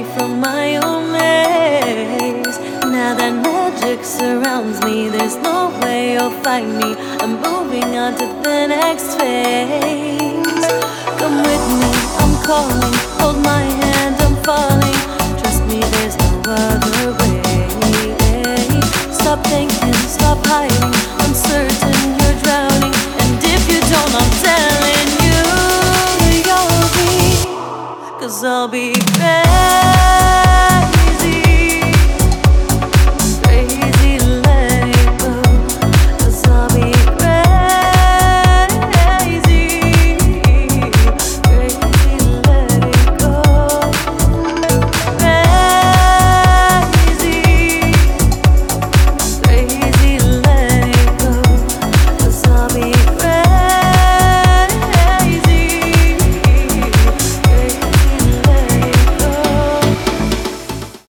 me from my own maze. Now that magic surrounds me, there's no way you'll find me. I'm moving on to the next phase. Come with me, I'm calling. Hold my hand, I'm falling. Trust me, there's no other way. Stop thinking, stop hiding. I'm certain you're drowning, and if you don't, I'm telling you, you'll be, 'cause I'll be back.